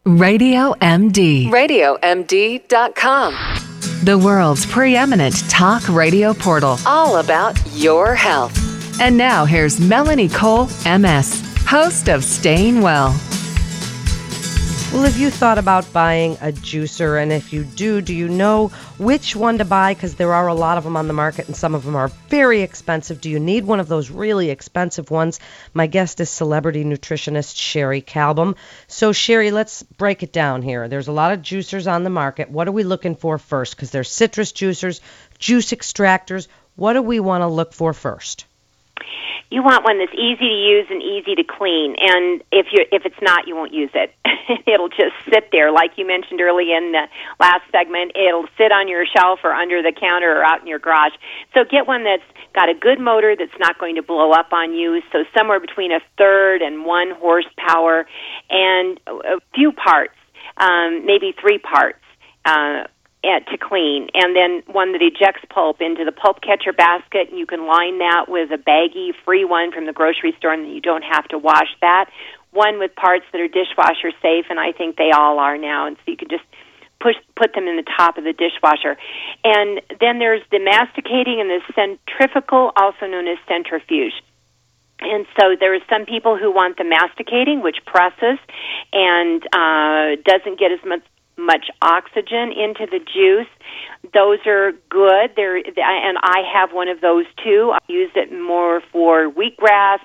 Radio MD. RadioMD.com. The world's preeminent talk radio portal. All about your health. And now here's Melanie Cole, MS, host of Staying Well. Well, have you thought about buying a juicer? And if you do you know which one to buy? Because there are a lot of them on the market, and some of them are very expensive. Do you need one of those really expensive ones? My guest is celebrity nutritionist Sherry Calbum. So, Sherry, let's break it down here. There's a lot of juicers on the market. What are we looking for first? Because there's citrus juicers, juice extractors. What do we want to look for first? You want one that's easy to use and easy to clean, and if it's not, you won't use it. It'll just sit there, like you mentioned early in the last segment. It'll sit on your shelf or under the counter or out in your garage. So get one that's got a good motor that's not going to blow up on you, so somewhere between a third and 1 horsepower, and a few parts, maybe 3 parts, to clean, and then one that ejects pulp into the pulp catcher basket, and you can line that with a baggie, free one from the grocery store, and you don't have to wash that. One with parts that are dishwasher safe, and I think they all are now, and so you can just put them in the top of the dishwasher. And then there's the masticating and the centrifugal, also known as centrifuge. And so there are some people who want the masticating, which presses and doesn't get as much oxygen into the juice. Those are good. And I have one of those too. I use it more for wheatgrass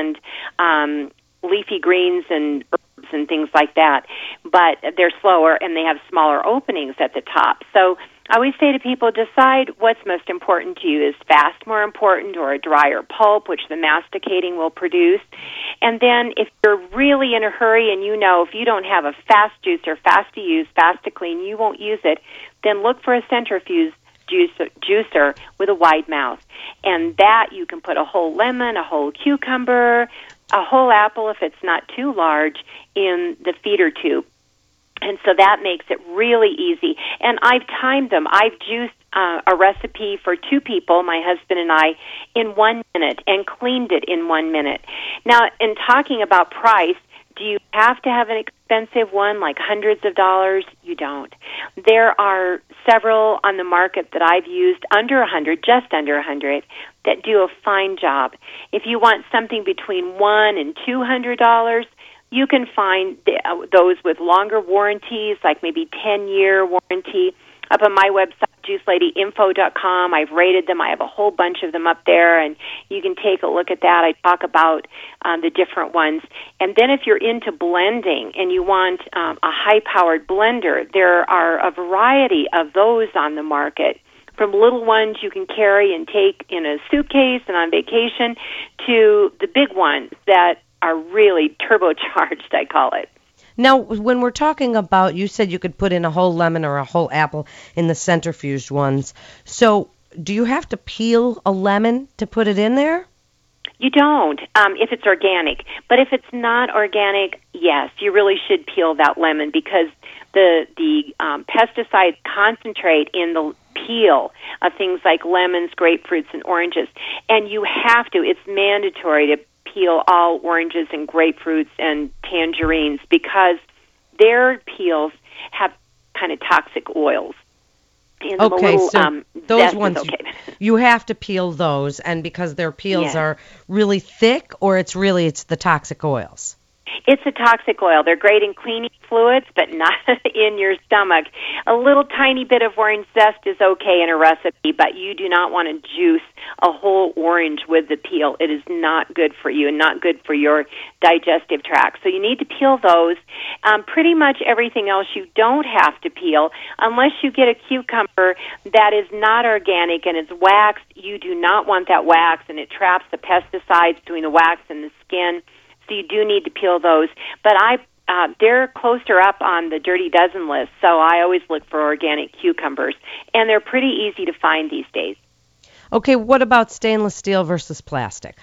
and leafy greens and herbs and things like that. But they're slower and they have smaller openings at the top. So I always say to people, decide what's most important to you. Is fast more important, or a drier pulp, which the masticating will produce? And then if you're really in a hurry and you know if you don't have a fast juicer, fast to use, fast to clean, you won't use it, then look for a centrifuge juicer with a wide mouth. And that you can put a whole lemon, a whole cucumber, a whole apple if it's not too large, in the feeder tube. And so that makes it really easy. And I've timed them. I've juiced a recipe for 2 people, my husband and I, in 1 minute, and cleaned it in 1 minute. Now, in talking about price, do you have to have an expensive one, like hundreds of dollars? You don't. There are several on the market that I've used under $100, just under $100, that do a fine job. If you want something between $100 and $200, you can find those with longer warranties, like maybe 10-year warranty. Up on my website, juiceladyinfo.com, I've rated them. I have a whole bunch of them up there, and you can take a look at that. I talk about the different ones. And then if you're into blending and you want a high-powered blender, there are a variety of those on the market, from little ones you can carry and take in a suitcase and on vacation, to the big ones that are really turbocharged, I call it. Now, when we're talking about, you said you could put in a whole lemon or a whole apple in the centrifuged ones. So do you have to peel a lemon to put it in there? You don't, if it's organic. But if it's not organic, yes, you really should peel that lemon, because the pesticides concentrate in the peel of things like lemons, grapefruits, and oranges. And you have to, it's mandatory to peel all oranges and grapefruits and tangerines, because their peels have kind of toxic oils. And okay, little, so those ones, okay. You have to peel those, and because their peels are really thick, or it's the toxic oils? It's a toxic oil. They're great in cleaning fluids, but not in your stomach. A little tiny bit of orange zest is okay in a recipe, but you do not want to juice a whole orange with the peel. It is not good for you and not good for your digestive tract. So you need to peel those. Pretty much everything else you don't have to peel, unless you get a cucumber that is not organic and it's waxed. You do not want that wax, and it traps the pesticides between the wax and the skin. So you do need to peel those. But they're closer up on the Dirty Dozen list, so I always look for organic cucumbers. And they're pretty easy to find these days. Okay, what about stainless steel versus plastic?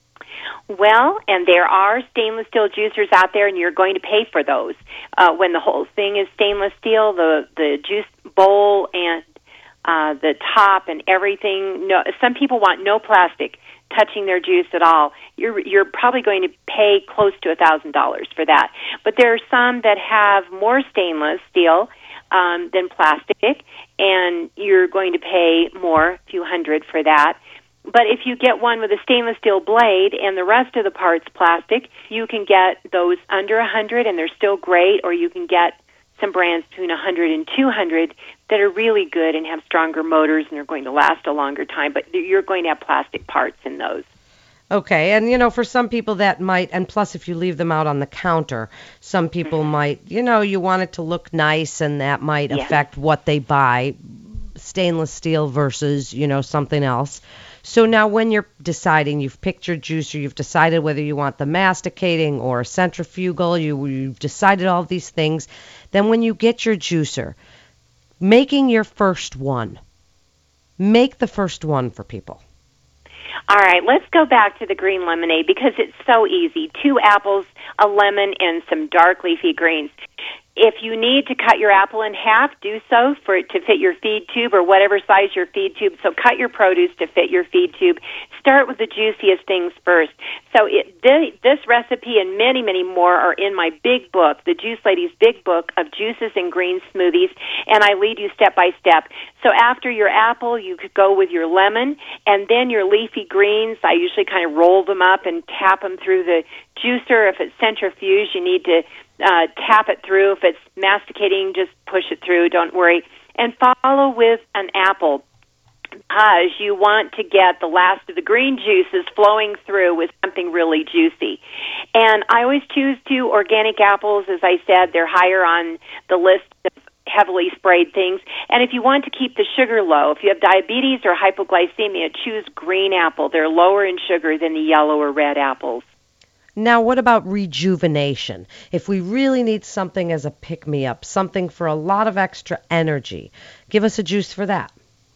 Well, and there are stainless steel juicers out there, and you're going to pay for those. When the whole thing is stainless steel, the juice bowl and the top and everything. No, some people want no plastic touching their juice at all. You're probably going to pay close to $1,000 for that. But there are some that have more stainless steel than plastic, and you're going to pay more, a few hundred for that. But if you get one with a stainless steel blade and the rest of the parts plastic, you can get those under $100 and they're still great, or you can get some brands between $100 and $200 that are really good and have stronger motors and are going to last a longer time, but you're going to have plastic parts in those. Okay, and for some people that might, and plus if you leave them out on the counter, some people might, you want it to look nice, and that might affect what they buy, stainless steel versus, something else. So now when you're deciding, you've picked your juicer, you've decided whether you want the masticating or centrifugal, you've decided all these things. Then when you get your juicer, making your first one, make the first one for people. All right, let's go back to the green lemonade because it's so easy. 2 apples, a lemon, and some dark leafy greens. If you need to cut your apple in half, do so for it to fit your feed tube or whatever size your feed tube. So cut your produce to fit your feed tube. Start with the juiciest things first. So this recipe and many, many more are in my big book, the Juice Lady's Big Book of Juices and Green Smoothies, and I lead you step by step. So after your apple, you could go with your lemon, and then your leafy greens. I usually kind of roll them up and tap them through the juicer. If it's centrifuge, you need to tap it through. If it's masticating, just push it through. Don't worry. And follow with an apple, because you want to get the last of the green juices flowing through with something really juicy. And I always choose 2 organic apples. As I said, they're higher on the list of heavily sprayed things. And if you want to keep the sugar low, if you have diabetes or hypoglycemia, choose green apple. They're lower in sugar than the yellow or red apples. Now, what about rejuvenation? If we really need something as a pick-me-up, something for a lot of extra energy, give us a juice for that.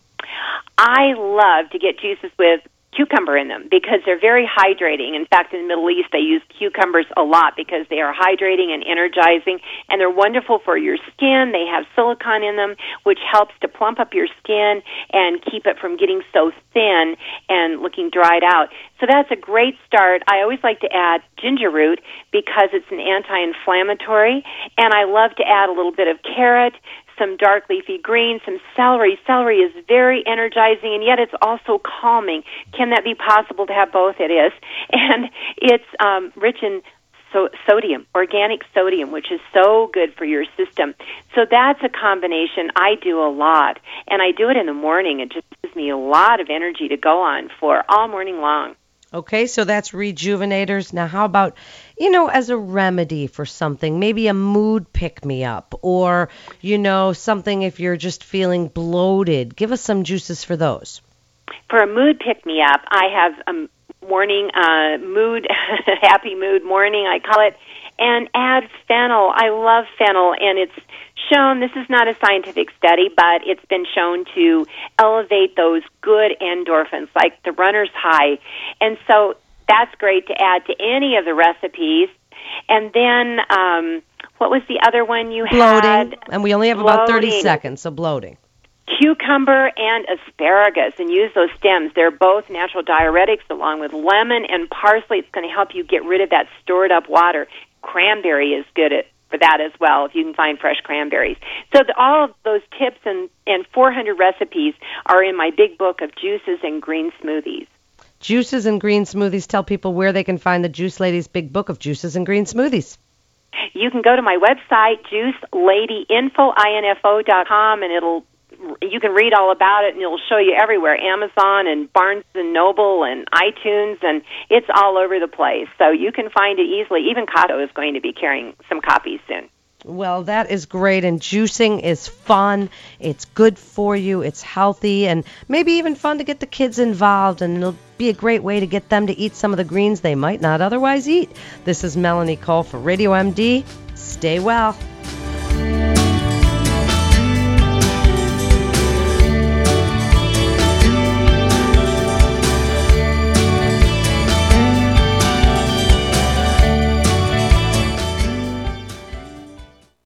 I love to get juices with cucumber in them because they're very hydrating. In fact, in the Middle East, they use cucumbers a lot because they are hydrating and energizing, and they're wonderful for your skin. They have silicone in them, which helps to plump up your skin and keep it from getting so thin and looking dried out. So that's a great start. I always like to add ginger root because it's an anti-inflammatory, and I love to add a little bit of carrot, some dark leafy greens, some celery. Celery is very energizing, and yet it's also calming. Can that be possible to have both? It is. And it's rich in sodium, organic sodium, which is so good for your system. So that's a combination I do a lot, and I do it in the morning. It just gives me a lot of energy to go on for all morning long. Okay, so that's rejuvenators. Now, how about, as a remedy for something, maybe a mood pick-me-up or, something if you're just feeling bloated. Give us some juices for those. For a mood pick-me-up, I have a morning mood, happy mood morning, I call it, and add fennel. I love fennel, and it's shown, this is not a scientific study, but it's been shown to elevate those good endorphins, like the runner's high. And so that's great to add to any of the recipes. And then, what was the other one you had? Bloating, and we only have about 30 seconds, so bloating. Cucumber and asparagus, and use those stems. They're both natural diuretics, along with lemon and parsley. It's going to help you get rid of that stored-up water. Cranberry is good for that as well, if you can find fresh cranberries. So all of those tips and 400 recipes are in my big book of Juices and Green Smoothies. Juices and Green Smoothies. Tell people where they can find the Juice Lady's Big Book of Juices and Green Smoothies. You can go to my website, juiceladyinfo.com, and you can read all about it, and it'll show you everywhere, Amazon and Barnes & Noble and iTunes, and it's all over the place. So you can find it easily. Even Costco is going to be carrying some copies soon. Well, that is great, and juicing is fun. It's good for you. It's healthy, and maybe even fun to get the kids involved, and it'll be a great way to get them to eat some of the greens they might not otherwise eat. This is Melanie Cole for Radio MD. Stay well.